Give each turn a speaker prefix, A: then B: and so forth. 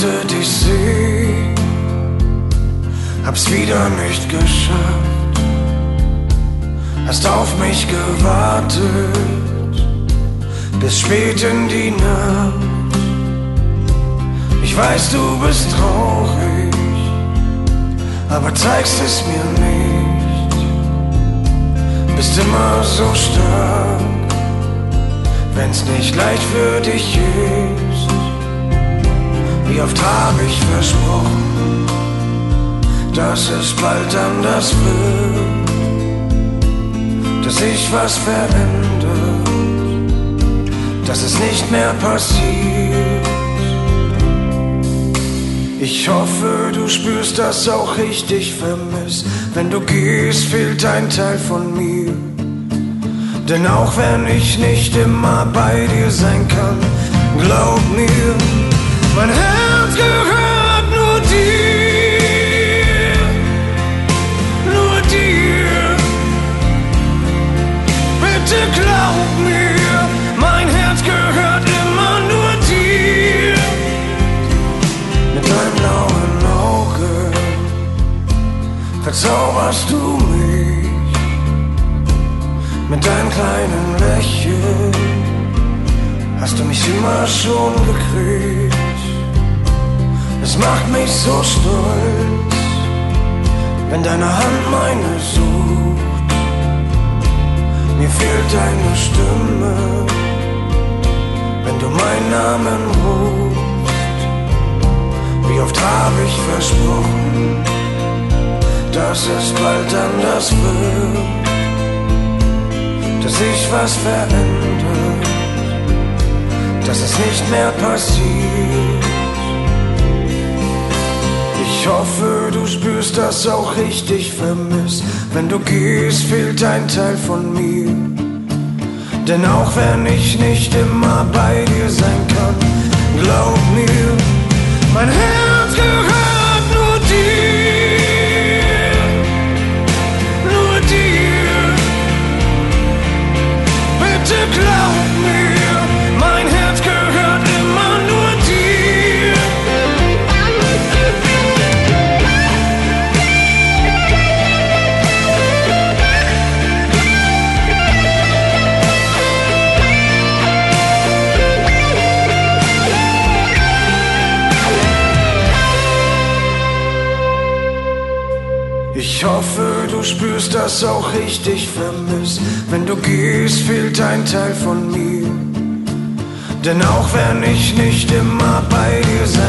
A: wollte dich sehen, hab's wieder nicht geschafft. Hast auf mich gewartet, bis spät in die Nacht. Ich weiß, du bist traurig, aber zeigst es mir nicht. Bist immer so stark, wenn's nicht leicht für dich ist. Wie oft hab ich versprochen, dass es bald anders wird, dass sich was verändert, dass es nicht mehr passiert. Ich hoffe, du spürst das auch, ich dich vermiss. Wenn du gehst, fehlt ein Teil von mir. Denn auch wenn ich nicht immer bei dir sein kann, glaub mir, mein Herz gehört nur dir, nur dir. Bitte glaub mir, mein Herz gehört immer nur dir. Mit deinem blauen Auge verzauberst du mich, mit deinem kleinen Lächeln hast du mich immer schon gekriegt. Es macht mich so stolz, wenn deine Hand meine sucht. Mir fehlt deine Stimme, wenn du meinen Namen rufst. Wie oft hab ich versprochen, dass es bald anders wird, dass sich was verändert, dass es nicht mehr passiert. Ich hoffe, du spürst das auch, ich dich vermiss. Wenn du gehst, fehlt ein Teil von mir. Denn auch wenn ich nicht immer bei dir sein kann, glaub mir, mein Herz gehört nur dir, nur dir. Bitte glaub mir, mein Herz gehört immer nur dir. Ich hoffe, du spürst das auch, ich dich vermiss. Wenn du gehst, fehlt ein Teil von mir. Denn auch wenn ich nicht immer bei dir sein